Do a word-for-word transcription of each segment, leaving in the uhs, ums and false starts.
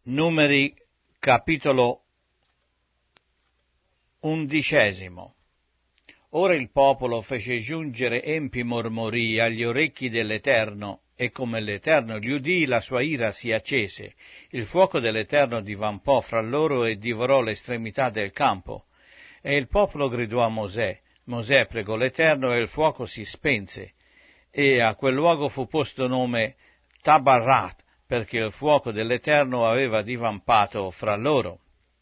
Numeri capitolo undicesimo. Ora il popolo fece giungere empi mormorii agli orecchi dell'Eterno, e come l'Eterno li udì, la sua ira si accese. Il fuoco dell'Eterno divampò fra loro e divorò l'estremità del campo. E il popolo gridò a Mosè. Mosè pregò l'Eterno e il fuoco si spense. E a quel luogo fu posto nome Tabarat, perché il fuoco dell'Eterno aveva divampato fra loro.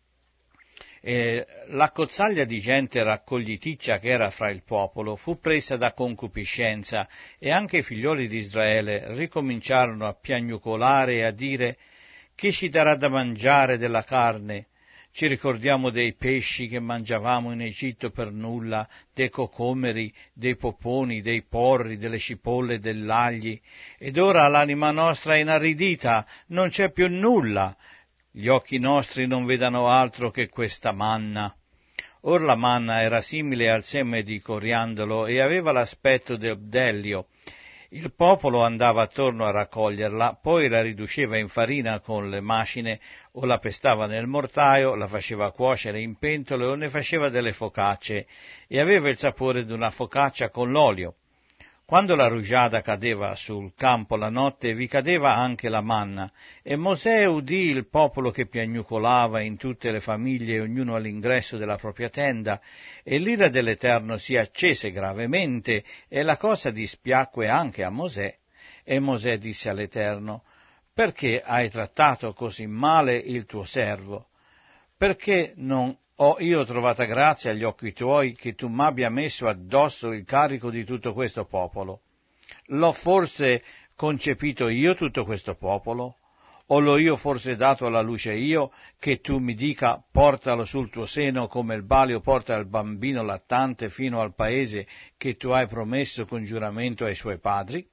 E l'accozzaglia di gente raccogliticcia che era fra il popolo fu presa da concupiscenza, e anche i figlioli di Israele ricominciarono a piagnucolare e a dire: chi ci darà da mangiare della carne? Ci ricordiamo dei pesci che mangiavamo in Egitto per nulla, dei cocomeri, dei poponi, dei porri, delle cipolle e dell'agli, ed ora l'anima nostra è inaridita, non c'è più nulla. Gli occhi nostri non vedano altro che questa manna. Or la manna era simile al seme di coriandolo e aveva l'aspetto del bdelio. Il popolo andava attorno a raccoglierla, poi la riduceva in farina con le macine, o la pestava nel mortaio, la faceva cuocere in pentole o ne faceva delle focacce, e aveva il sapore di una focaccia con l'olio. Quando la rugiada cadeva sul campo la notte, vi cadeva anche la manna, e Mosè udì il popolo che piagnucolava in tutte le famiglie, ognuno all'ingresso della propria tenda, e l'ira dell'Eterno si accese gravemente, e la cosa dispiacque anche a Mosè. E Mosè disse all'Eterno: perché hai trattato così male il tuo servo? Perché non ho io trovata grazia agli occhi tuoi che tu m'abbia messo addosso il carico di tutto questo popolo? L'ho forse concepito io tutto questo popolo? O l'ho io forse dato alla luce io, che tu mi dica portalo sul tuo seno come il balio porta il bambino lattante fino al paese che tu hai promesso con giuramento ai suoi padri?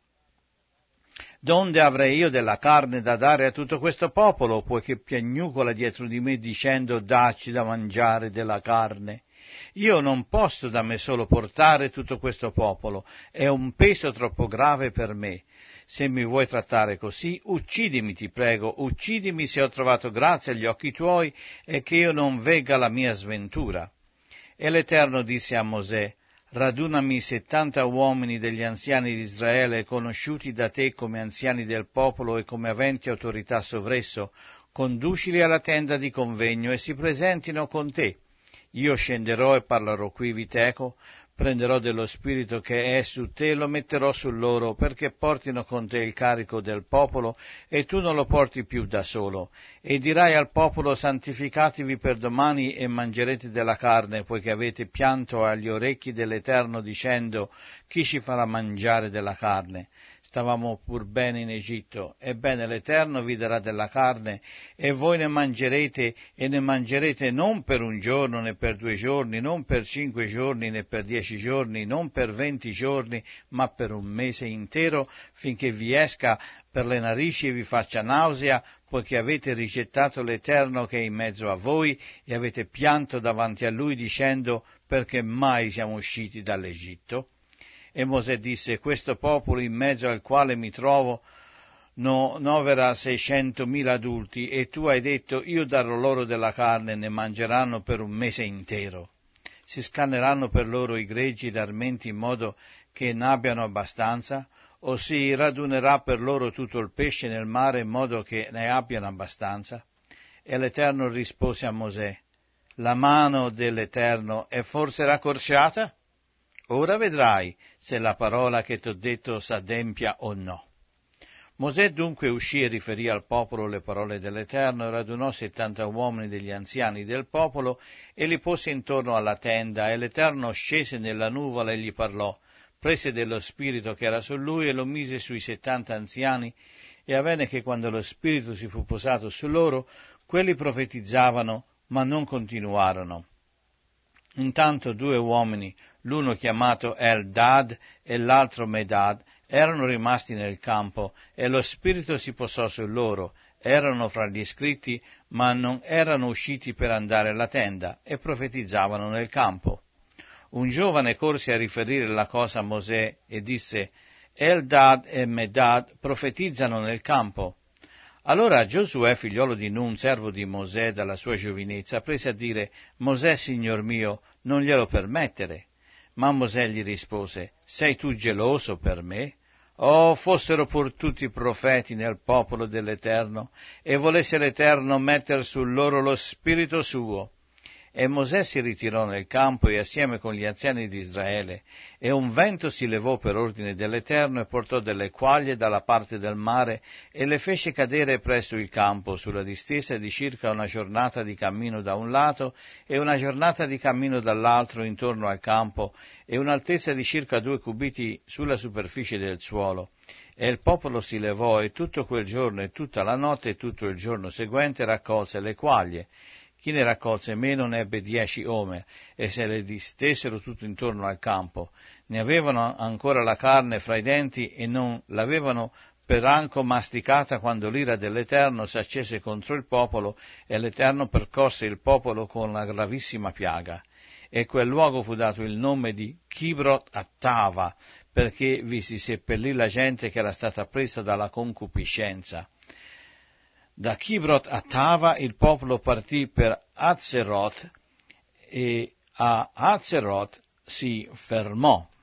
Donde avrei io della carne da dare a tutto questo popolo, poiché piagnucola dietro di me dicendo dacci da mangiare della carne? Io non posso da me solo portare tutto questo popolo, è un peso troppo grave per me. Se mi vuoi trattare così, uccidimi, ti prego, uccidimi se ho trovato grazia agli occhi tuoi e che io non vegga la mia sventura. E l'Eterno disse a Mosè: radunami settanta uomini degli anziani di Israele, conosciuti da te come anziani del popolo e come aventi autorità sovresso, conducili alla tenda di convegno e si presentino con te. Io scenderò e parlerò qui viteco, prenderò dello spirito che è su te e lo metterò su loro, perché portino con te il carico del popolo, e tu non lo porti più da solo. E dirai al popolo: santificatevi per domani e mangerete della carne, poiché avete pianto agli orecchi dell'Eterno dicendo: chi ci farà mangiare della carne? Stavamo pur bene in Egitto, ebbene l'Eterno vi darà della carne, e voi ne mangerete, e ne mangerete non per un giorno, né per due giorni, non per cinque giorni, né per dieci giorni, non per venti giorni, ma per un mese intero, finché vi esca per le narici e vi faccia nausea, poiché avete rigettato l'Eterno che è in mezzo a voi, e avete pianto davanti a Lui dicendo: perché mai siamo usciti dall'Egitto? E Mosè disse: questo popolo in mezzo al quale mi trovo no, novera seicentomila adulti, e tu hai detto: io darò loro della carne e ne mangeranno per un mese intero. Si scanneranno per loro i greggi ed armenti in modo che ne abbiano abbastanza, o si radunerà per loro tutto il pesce nel mare in modo che ne abbiano abbastanza? E l'Eterno rispose a Mosè: la mano dell'Eterno è forse raccorciata? Ora vedrai se la parola che t'ho detto s'adempia o no. Mosè dunque uscì e riferì al popolo le parole dell'Eterno, e radunò settanta uomini degli anziani del popolo e li pose intorno alla tenda, e l'Eterno scese nella nuvola e gli parlò, prese dello spirito che era su lui e lo mise sui settanta anziani, e avvenne che quando lo spirito si fu posato su loro, quelli profetizzavano, ma non continuarono. Intanto due uomini, l'uno chiamato Eldad e l'altro Medad, erano rimasti nel campo, e lo spirito si posò su loro. Erano fra gli iscritti, ma non erano usciti per andare alla tenda, e profetizzavano nel campo. Un giovane corse a riferire la cosa a Mosè e disse: Eldad e Medad profetizzano nel campo. Allora Giosuè, figliolo di Nun, servo di Mosè dalla sua giovinezza, prese a dire: Mosè, signor mio, non glielo permettere. Ma Mosè gli rispose: sei tu geloso per me? Oh, fossero pur tutti profeti nel popolo dell'Eterno, e volesse l'Eterno metter su loro lo spirito suo. E Mosè si ritirò nel campo e assieme con gli anziani di Israele, e un vento si levò per ordine dell'Eterno e portò delle quaglie dalla parte del mare e le fece cadere presso il campo, sulla distesa di circa una giornata di cammino da un lato e una giornata di cammino dall'altro intorno al campo, e un'altezza di circa due cubiti sulla superficie del suolo. E il popolo si levò e tutto quel giorno e tutta la notte e tutto il giorno seguente raccolse le quaglie. Chi ne raccolse meno ne ebbe dieci omer, e se le distesero tutto intorno al campo. Ne avevano ancora la carne fra i denti e non l'avevano peranco masticata quando l'ira dell'Eterno s'accese contro il popolo, e l'Eterno percosse il popolo con la gravissima piaga. E quel luogo fu dato il nome di Kibrot Hattava, perché vi si seppellì la gente che era stata presa dalla concupiscenza. Da Kibrot Hattava il popolo partì per Hazeroth e a Hazeroth si fermò.